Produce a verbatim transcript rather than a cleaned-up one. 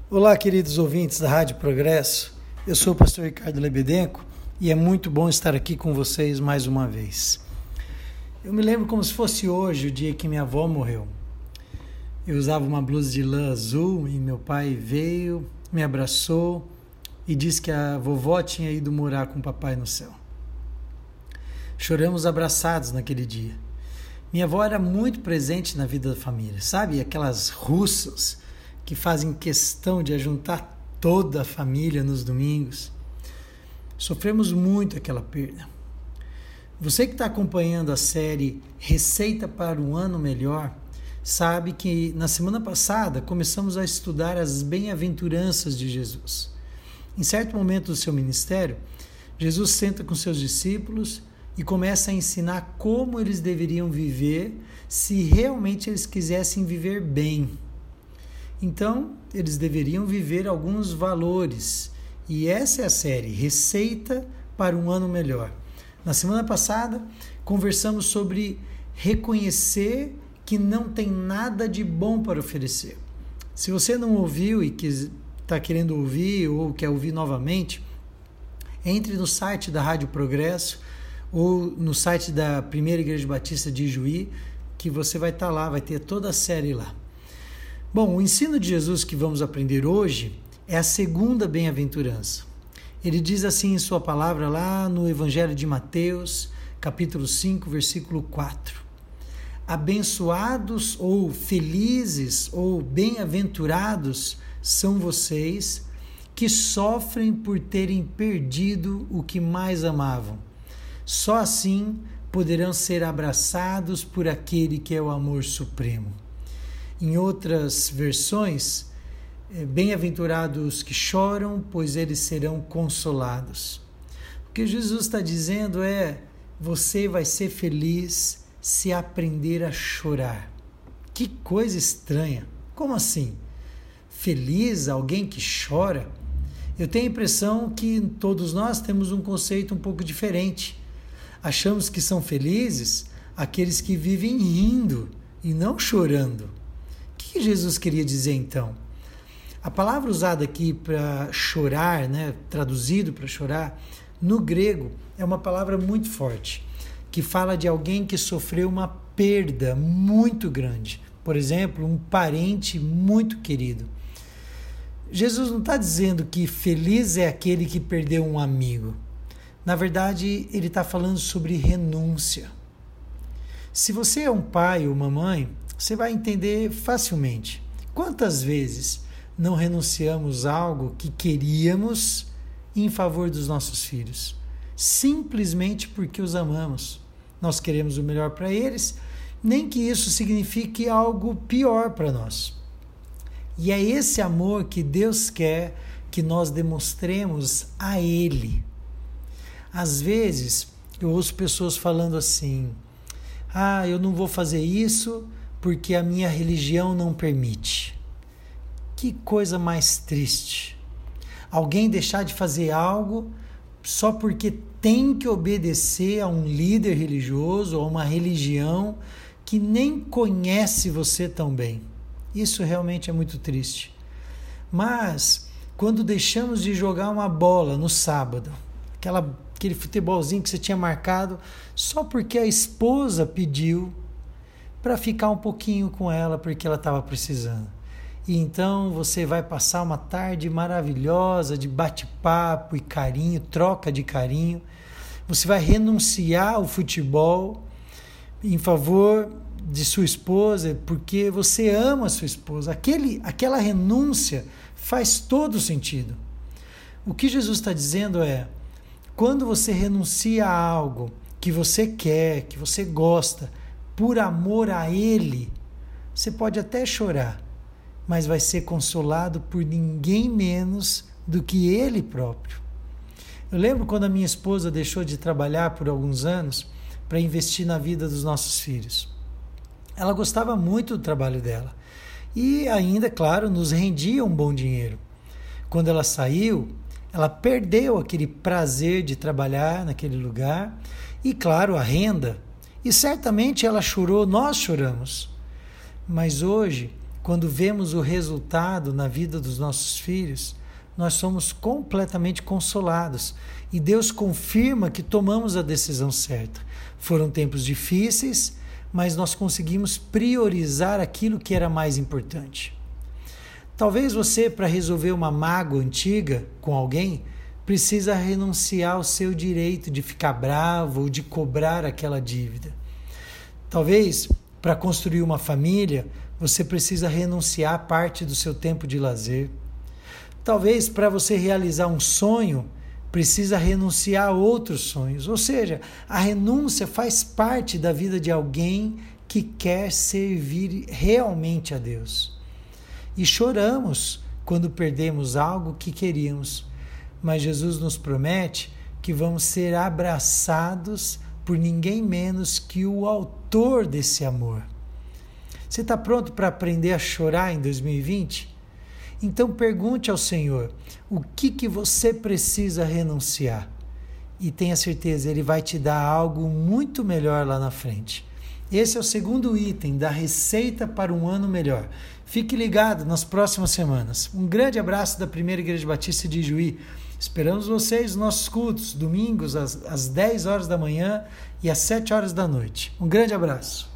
Olá, queridos ouvintes da Rádio Progresso. Eu sou o pastor Ricardo Lebedenko e é muito bom estar aqui com vocês mais uma vez. Eu me lembro como se fosse hoje o dia que minha avó morreu. Eu usava uma blusa de lã azul e meu pai veio, me abraçou e disse que a vovó tinha ido morar com o papai no céu. Choramos abraçados naquele dia. Minha avó era muito presente na vida da família, sabe? Aquelas russas que fazem questão de ajuntar toda a família nos domingos. Sofremos muito aquela perda. Você que está acompanhando a série Receita para um Ano Melhor, sabe que na semana passada começamos a estudar as bem-aventuranças de Jesus. Em certo momento do seu ministério, Jesus senta com seus discípulos e começa a ensinar como eles deveriam viver se realmente eles quisessem viver bem. Então, eles deveriam viver alguns valores. E essa é a série Receita para um Ano Melhor. Na semana passada, conversamos sobre reconhecer que não tem nada de bom para oferecer. Se você não ouviu e está querendo ouvir ou quer ouvir novamente, entre no site da Rádio Progresso ou no site da Primeira Igreja Batista de Ijuí, que você vai estar lá, vai ter toda a série lá. Bom, o ensino de Jesus que vamos aprender hoje é a segunda bem-aventurança. Ele diz assim em sua palavra lá no Evangelho de Mateus, capítulo cinco, versículo quatro. Abençoados ou felizes ou bem-aventurados são vocês que sofrem por terem perdido o que mais amavam. Só assim poderão ser abraçados por aquele que é o amor supremo. Em outras versões, bem-aventurados que choram, pois eles serão consolados. O que Jesus está dizendo é, você vai ser feliz se aprender a chorar. Que coisa estranha! Como assim? Feliz alguém que chora? Eu tenho a impressão que todos nós temos um conceito um pouco diferente. Achamos que são felizes aqueles que vivem rindo e não chorando. O que Jesus queria dizer então? A palavra usada aqui para chorar, né, traduzido para chorar, no grego é uma palavra muito forte, que fala de alguém que sofreu uma perda muito grande. Por exemplo, um parente muito querido. Jesus não está dizendo que feliz é aquele que perdeu um amigo. Na verdade, ele está falando sobre renúncia. Se você é um pai ou uma mãe, você vai entender facilmente. Quantas vezes não renunciamos a algo que queríamos em favor dos nossos filhos? Simplesmente porque os amamos. Nós queremos o melhor para eles, nem que isso signifique algo pior para nós. E é esse amor que Deus quer que nós demonstremos a Ele. Às vezes, eu ouço pessoas falando assim, ah, eu não vou fazer isso porque a minha religião não permite. Que coisa mais triste. Alguém deixar de fazer algo só porque tem que obedecer a um líder religioso ou a uma religião que nem conhece você tão bem. Isso realmente é muito triste. Mas, quando deixamos de jogar uma bola no sábado, aquela, aquele futebolzinho que você tinha marcado, só porque a esposa pediu, para ficar um pouquinho com ela, porque ela estava precisando. E então você vai passar uma tarde maravilhosa de bate-papo e carinho, troca de carinho. Você vai renunciar ao futebol em favor de sua esposa, porque você ama a sua esposa. Aquele, aquela renúncia faz todo sentido. O que Jesus está dizendo é, quando você renuncia a algo que você quer, que você gosta, por amor a Ele, você pode até chorar, mas vai ser consolado por ninguém menos do que Ele próprio. Eu lembro quando a minha esposa deixou de trabalhar por alguns anos para investir na vida dos nossos filhos. Ela gostava muito do trabalho dela e ainda, claro, nos rendia um bom dinheiro. Quando ela saiu, ela perdeu aquele prazer de trabalhar naquele lugar e, claro, a renda. E certamente ela chorou, nós choramos. Mas hoje, quando vemos o resultado na vida dos nossos filhos, nós somos completamente consolados. E Deus confirma que tomamos a decisão certa. Foram tempos difíceis, mas nós conseguimos priorizar aquilo que era mais importante. Talvez você, para resolver uma mágoa antiga com alguém, precisa renunciar ao seu direito de ficar bravo ou de cobrar aquela dívida. Talvez, para construir uma família, você precisa renunciar a parte do seu tempo de lazer. Talvez, para você realizar um sonho, precisa renunciar a outros sonhos. Ou seja, a renúncia faz parte da vida de alguém que quer servir realmente a Deus. E choramos quando perdemos algo que queríamos. Mas Jesus nos promete que vamos ser abraçados por ninguém menos que o autor desse amor. Você está pronto para aprender a chorar em dois mil e vinte? Então pergunte ao Senhor o que, que você precisa renunciar. E tenha certeza, Ele vai te dar algo muito melhor lá na frente. Esse é o segundo item da receita para um ano melhor. Fique ligado nas próximas semanas. Um grande abraço da Primeira Igreja Batista de Ijuí. Esperamos vocês nos nossos cultos, domingos às, às dez horas da manhã e às sete horas da noite. Um grande abraço.